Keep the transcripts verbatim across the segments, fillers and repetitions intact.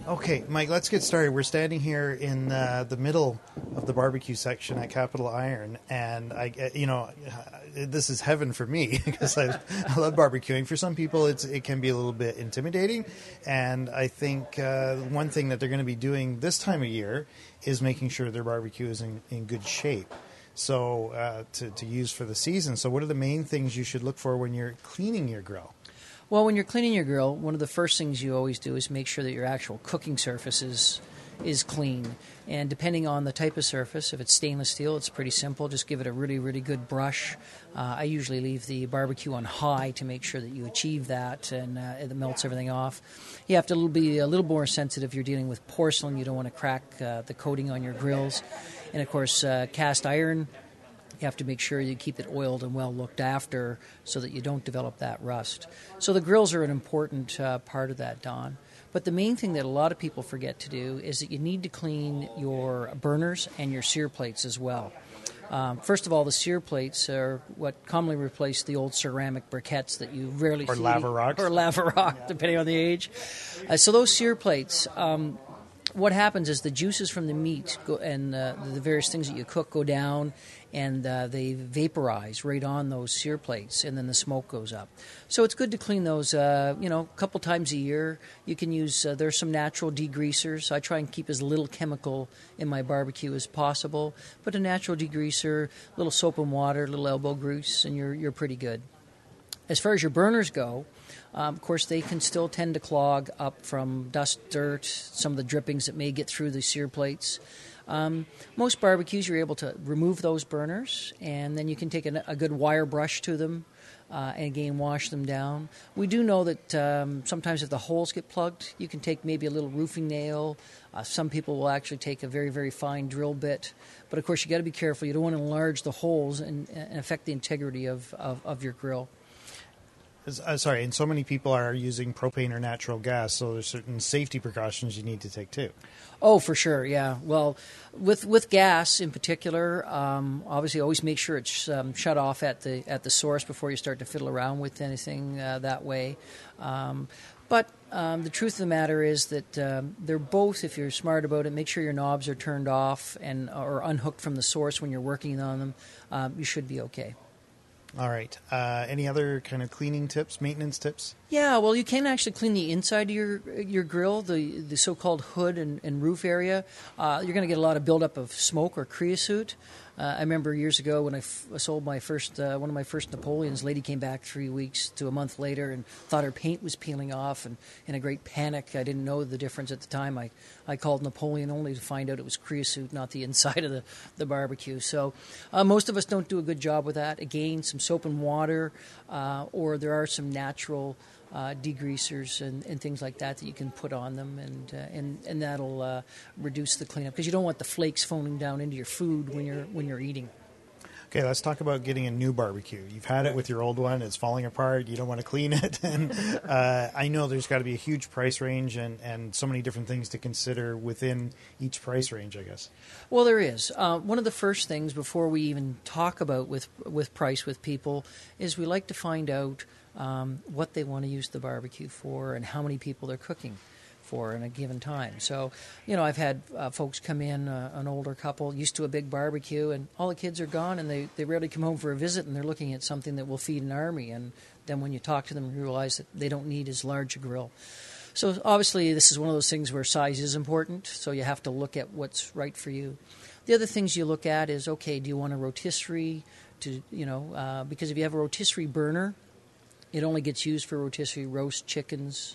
Okay, Mike, let's get started. We're standing here in uh, the middle of the barbecue section at Capital Iron, and I, you know, this is heaven for me because I, I love barbecuing. For some people, it's it can be a little bit intimidating, and I think uh, one thing that they're going to be doing this time of year is making sure their barbecue is in, in good shape. So uh, to to use for the season. So, what are the main things you should look for when you're cleaning your grill? Well, when you're cleaning your grill, one of the first things you always do is make sure that your actual cooking surface is, is clean. And depending on the type of surface, if it's stainless steel, it's pretty simple. Just give it a really, really good brush. Uh, I usually leave the barbecue on high to make sure that you achieve that and uh, it melts everything off. You have to be a little more sensitive. You're dealing with porcelain. You don't want to crack uh, the coating on your grills. And, of course, uh, cast iron. You have to make sure you keep it oiled and well looked after so that you don't develop that rust. So the grills are an important uh, part of that, Don. But the main thing that a lot of people forget to do is that you need to clean your burners and your sear plates as well. Um, first of all, the sear plates are what commonly replace the old ceramic briquettes that you rarely or see. Lava rocks. Or lava rock, yeah. Depending on the age. Uh, so those sear plates... Um, what happens is the juices from the meat go, and uh, the various things that you cook go down, and uh, they vaporize right on those sear plates, and then the smoke goes up. So it's good to clean those, uh, you know, a couple times a year. You can use, uh, there's some natural degreasers. I try and keep as little chemical in my barbecue as possible, but a natural degreaser, a little soap and water, a little elbow grease, and you're you're pretty good. As far as your burners go, Um, of course, they can still tend to clog up from dust, dirt, some of the drippings that may get through the sear plates. Um, most barbecues, you're able to remove those burners, and then you can take a, a good wire brush to them uh, and, again, wash them down. We do know that um, sometimes if the holes get plugged, you can take maybe a little roofing nail. Uh, some people will actually take a very, very fine drill bit. But, of course, you got to be careful. You don't want to enlarge the holes and, and affect the integrity of, of, of your grill. Uh, sorry, and so many people are using propane or natural gas, so there's certain safety precautions you need to take too. Oh, for sure, yeah. Well, with with gas in particular, um, obviously always make sure it's um, shut off at the at the source before you start to fiddle around with anything uh, that way. Um, but um, the truth of the matter is that um, they're both, if you're smart about it, make sure your knobs are turned off and or unhooked from the source when you're working on them. Um, you should be okay. All right. Uh, any other kind of cleaning tips, maintenance tips? Yeah, well, you can actually clean the inside of your your grill, the the so-called hood and, and roof area. Uh, you're going to get a lot of buildup of smoke or creosote. Uh, I remember years ago when I f- sold my first uh, one of my first Napoleons. Lady came back three weeks to a month later and thought her paint was peeling off, and in a great panic, I didn't know the difference at the time. I, I called Napoleon only to find out it was creosote, not the inside of the, the barbecue. So uh, most of us don't do a good job with that. Again, some soap and water, uh, or there are some natural Uh, degreasers and, and things like that that you can put on them, and uh, and and that'll uh, reduce the cleanup because you don't want the flakes foaming down into your food when you're when you're eating. Okay, let's talk about getting a new barbecue. You've had it with your old one; it's falling apart. You don't want to clean it, and uh, I know there's got to be a huge price range and, and so many different things to consider within each price range, I guess. Well, there is. Uh, one of the first things before we even talk about with with price with people is we like to find out Um, what they want to use the barbecue for and how many people they're cooking for in a given time. So, you know, I've had uh, folks come in, uh, an older couple, used to a big barbecue, and all the kids are gone, and they, they rarely come home for a visit, and they're looking at something that will feed an army. And then when you talk to them, you realize that they don't need as large a grill. So obviously this is one of those things where size is important, so you have to look at what's right for you. The other things you look at is, okay, do you want a rotisserie to, you know, uh, because if you have a rotisserie burner, it only gets used for rotisserie roast chickens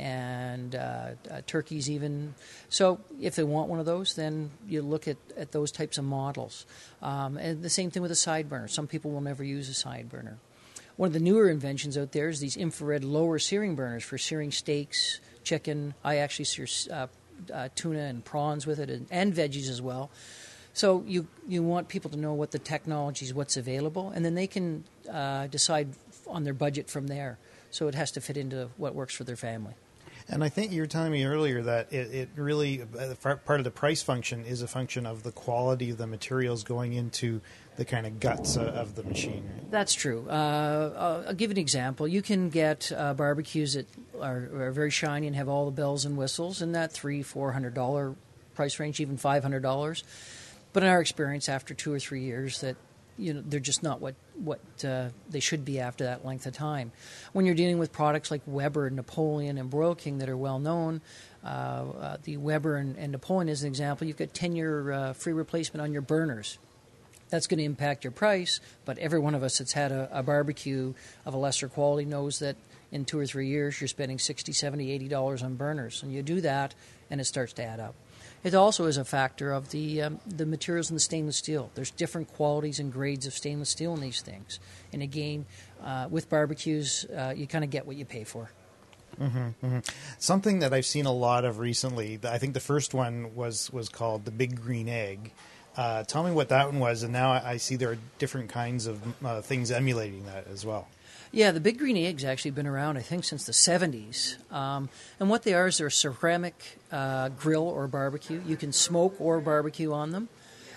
and uh, uh, turkeys even. So if they want one of those, then you look at, at those types of models. Um, and the same thing with a side burner. Some people will never use a side burner. One of the newer inventions out there is these infrared lower searing burners for searing steaks, chicken. I actually sear uh, uh, tuna and prawns with it, and, and veggies as well. So you you want people to know what the technology is, what's available, and then they can uh, decide on their budget from there. So it has to fit into what works for their family. And I think you were telling me earlier that it, it really, uh, part of the price function is a function of the quality of the materials going into the kind of guts of, of the machine. Right? That's true. Uh, I'll, I'll give you an example. You can get uh, barbecues that are, are very shiny and have all the bells and whistles in that three, four hundred dollar price range, even five hundred dollars. But in our experience, after two or three years, that you know they're just not what what uh, they should be after that length of time. When you're dealing with products like Weber, Napoleon, and Broil King that are well known, uh, uh, the Weber and, and Napoleon is an example. You've got ten year uh, free replacement on your burners. That's going to impact your price, but every one of us that's had a, a barbecue of a lesser quality knows that in two or three years you're spending sixty, seventy, eighty dollars on burners, and you do that, and it starts to add up. It also is a factor of the um, the materials in the stainless steel. There's different qualities and grades of stainless steel in these things. And again, uh, with barbecues, uh, you kind of get what you pay for. Mm-hmm, mm-hmm. Something that I've seen a lot of recently, I think the first one was, was called the Big Green Egg. Uh, tell me what that one was, and now I see there are different kinds of uh, things emulating that as well. Yeah, the Big Green Egg's actually been around, I think, since the seventies. Um, and what they are is they're a ceramic uh, grill or barbecue. You can smoke or barbecue on them.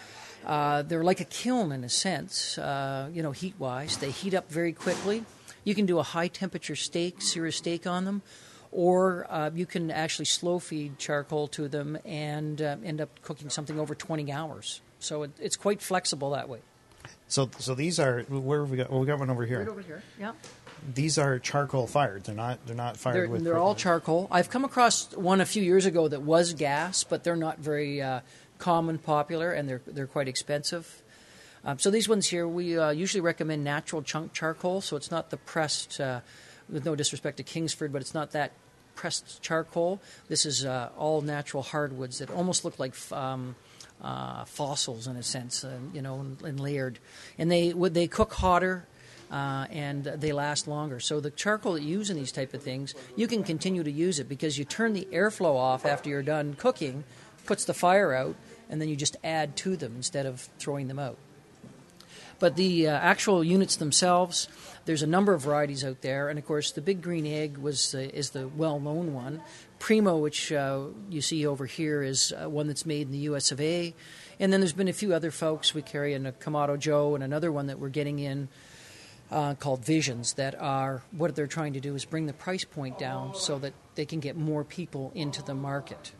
Uh, they're like a kiln in a sense, uh, you know, heat-wise. They heat up very quickly. You can do a high-temperature steak, sear a steak on them, or uh, you can actually slow-feed charcoal to them and uh, end up cooking something over twenty hours. So it, it's quite flexible that way. So, so these are where have we got? Well, we got one over here. Right over here. Yeah. These are charcoal fired. They're not. They're not fired they're, with. They're all charcoal. I've come across one a few years ago that was gas, but they're not very uh, common, popular, and they're they're quite expensive. Um, so these ones here, we uh, usually recommend natural chunk charcoal. So it's not the pressed. Uh, with no disrespect to Kingsford, but it's not that pressed charcoal. This is uh, all natural hardwoods that almost look like. Um, Uh, fossils in a sense, uh, you know, and, and layered, and they would they cook hotter, uh, and they last longer. So the charcoal that you use in these type of things, you can continue to use it because you turn the airflow off after you're done cooking, puts the fire out, and then you just add to them instead of throwing them out. But the uh, actual units themselves, there's a number of varieties out there, and of course the Big Green Egg was uh, is the well-known one. Primo, which uh, you see over here, is uh, one that's made in the U S of A. And then there's been a few other folks. We carry in a Kamado Joe and another one that we're getting in uh, called Visions that are, what they're trying to do is bring the price point down so that they can get more people into the market.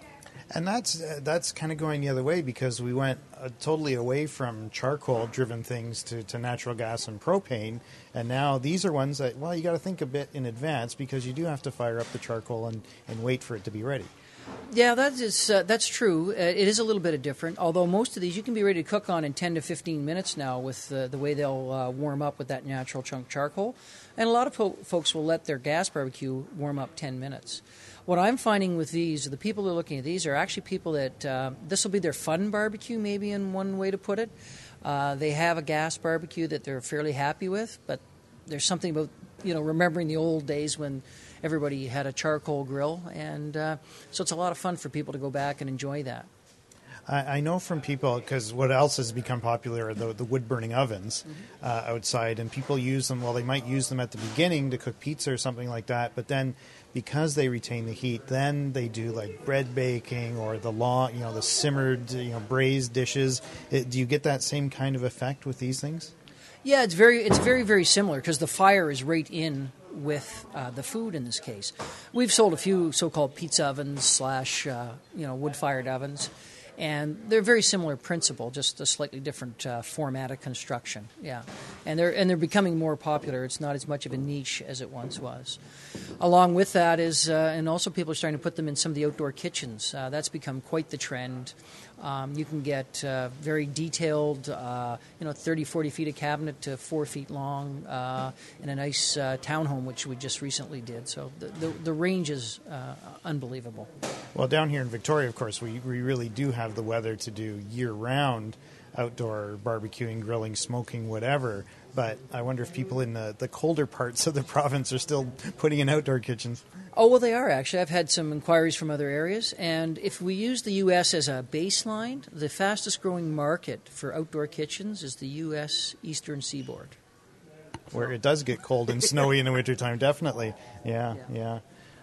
And that's uh, that's kind of going the other way because we went uh, totally away from charcoal-driven things to, to natural gas and propane, and now these are ones that, well, you got to think a bit in advance because you do have to fire up the charcoal and, and wait for it to be ready. Yeah, that is uh, that's true. Uh, it is a little bit different, although most of these you can be ready to cook on in ten to fifteen minutes now with uh, the way they'll uh, warm up with that natural chunk charcoal. And a lot of po- folks will let their gas barbecue warm up ten minutes. What I'm finding with these, the people that are looking at these are actually people that uh, this will be their fun barbecue, maybe in one way to put it. Uh, they have a gas barbecue that they're fairly happy with, but there's something about, you know, remembering the old days when everybody had a charcoal grill, and uh, so it's a lot of fun for people to go back and enjoy that. I, I know from people, because what else has become popular are the, the wood-burning ovens mm-hmm. uh, outside, and people use them, well, they might use them at the beginning to cook pizza or something like that, but then because they retain the heat, then they do like bread baking or the long, you know, the simmered, you know, braised dishes. It, do you get that same kind of effect with these things? Yeah, it's very, it's very, very similar because the fire is right in with uh, the food in this case. We've sold a few so-called pizza ovens slash, uh, you know, wood-fired ovens, and they're very similar principle, just a slightly different uh, format of construction. Yeah, and they're and they're becoming more popular. It's not as much of a niche as it once was. Along with that is, uh, and also people are starting to put them in some of the outdoor kitchens. Uh, that's become quite the trend. Um, you can get uh, very detailed, uh, you know, thirty, forty feet of cabinet to four feet long uh, in a nice uh, townhome, which we just recently did. So the, the, the range is uh, unbelievable. Well, down here in Victoria, of course, we, we really do have the weather to do year-round outdoor barbecuing, grilling, smoking, whatever. But I wonder if people in the, the colder parts of the province are still putting in outdoor kitchens. Oh, well, they are, actually. I've had some inquiries from other areas. And if we use the U S as a baseline, the fastest-growing market for outdoor kitchens is the U S Eastern Seaboard. Where it does get cold and snowy in the wintertime, definitely. Yeah, yeah. yeah.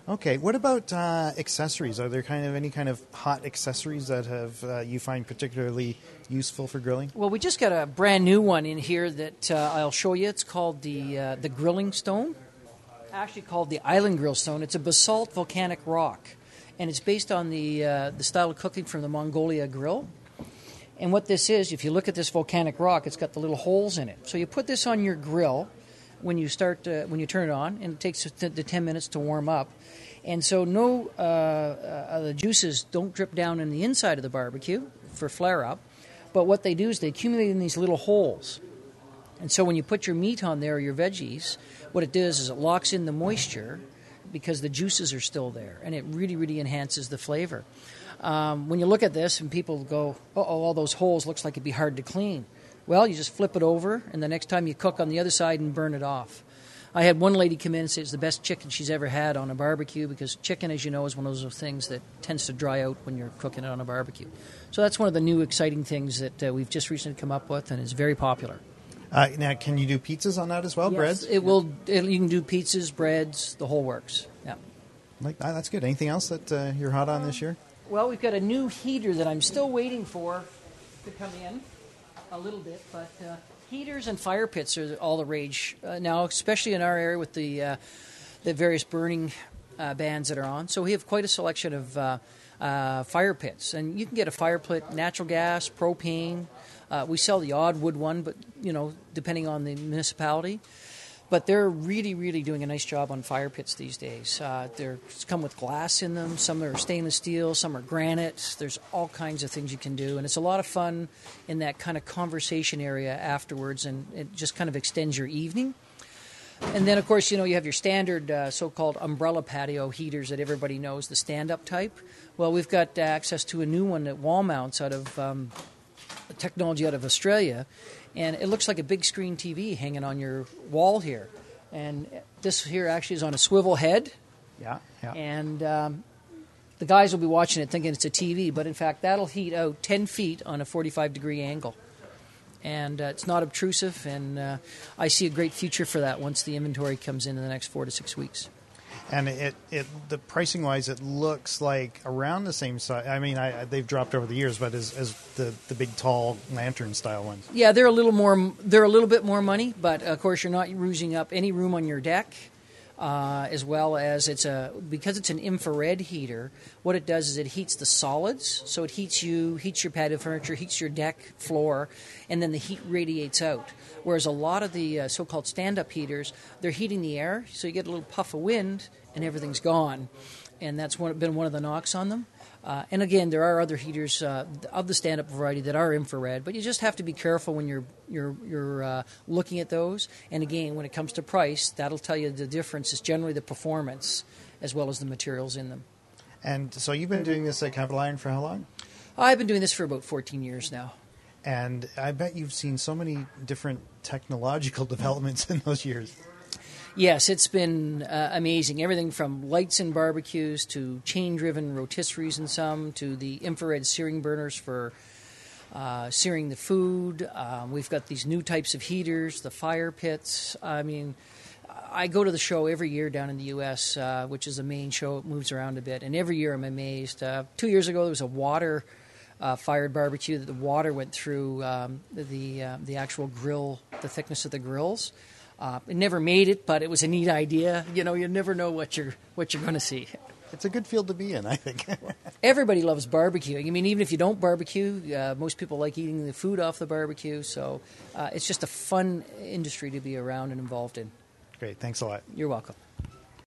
Okay, what about uh, accessories? Are there kind of any kind of hot accessories that have uh, you find particularly useful for grilling? Well, we just got a brand new one in here that uh, I'll show you. It's called the uh, the grilling stone, actually called the Island Grill Stone. It's a basalt volcanic rock, and it's based on the uh, the style of cooking from the Mongolia grill. And what this is, if you look at this volcanic rock, it's got the little holes in it. So you put this on your grill when you start uh, when you turn it on, and it takes the ten minutes to warm up. And so no uh, uh, the juices don't drip down in the inside of the barbecue for flare up, but what they do is they accumulate in these little holes. And so when you put your meat on there or your veggies, what it does is it locks in the moisture because the juices are still there, and it really, really enhances the flavor. Um, when you look at this and people go, uh-oh, all those holes, looks like it'd be hard to clean. Well, you just flip it over, and the next time you cook on the other side and burn it off. I had one lady come in and say it's the best chicken she's ever had on a barbecue, because chicken, as you know, is one of those things that tends to dry out when you're cooking it on a barbecue. So that's one of the new exciting things that uh, we've just recently come up with, and is very popular. Uh, now, can you do pizzas on that as well, Yes, breads? it will. It, you can do pizzas, breads, the whole works. Yeah. Like ah, that's good. Anything else that uh, you're hot on this year? Well, we've got a new heater that I'm still waiting for to come in a little bit, but uh, heaters and fire pits are all the rage uh, now, especially in our area with the uh, the various burning uh, bans that are on. So we have quite a selection of uh, uh, fire pits, and you can get a fire pit, natural gas, propane. Uh, we sell the odd wood one, but you know, depending on the municipality. But they're really, really doing a nice job on fire pits these days. Uh, they're come with glass in them. Some are stainless steel. Some are granite. There's all kinds of things you can do. And it's a lot of fun in that kind of conversation area afterwards. And it just kind of extends your evening. And then, of course, you know, you have your standard uh, so-called umbrella patio heaters that everybody knows, the stand-up type. Well, we've got access to a new one at wall mounts out of um, technology out of Australia. And it looks like a big screen T V hanging on your wall here. And this here actually is on a swivel head. Yeah, yeah. And um, the guys will be watching it thinking it's a T V, but in fact that'll heat out ten feet on a forty-five degree angle. And uh, it's not obtrusive, and uh, I see a great future for that once the inventory comes in in the next four to six weeks. And it, it the pricing wise, it looks like around the same size. I mean, I, they've dropped over the years, but as, as the, the big tall lantern style ones. Yeah, they're a little more. They're a little bit more money, but of course you're not using up any room on your deck, uh, as well as it's a because it's an infrared heater. What it does is it heats the solids, so it heats you, heats your patio furniture, heats your deck floor, and then the heat radiates out. Whereas a lot of the uh, so-called stand-up heaters, they're heating the air, so you get a little puff of wind and everything's gone. And that's one, been one of the knocks on them. Uh, and again, there are other heaters uh, of the stand-up variety that are infrared, but you just have to be careful when you're you're you're uh, looking at those. And again, when it comes to price, that'll tell you the difference is generally the performance as well as the materials in them. And so you've been doing this at Capital Iron for how long? I've been doing this for about fourteen years now. And I bet you've seen so many different technological developments in those years. Yes, it's been uh, amazing. Everything from lights in barbecues to chain-driven rotisseries in some to the infrared searing burners for uh, searing the food. Um, we've got these new types of heaters, the fire pits. I mean, I go to the show every year down in the U S, uh, which is the main show. It moves around a bit. And every year I'm amazed. Uh, two years ago there was a water... Uh, fired barbecue that the water went through um, the uh, the actual grill, the thickness of the grills. Uh, it never made it, but it was a neat idea. You know, you never know what you're what you're going to see. It's a good field to be in, I think. Everybody loves barbecuing. I mean, even if you don't barbecue, uh, most people like eating the food off the barbecue. So uh, it's just a fun industry to be around and involved in. Great, thanks a lot. You're welcome.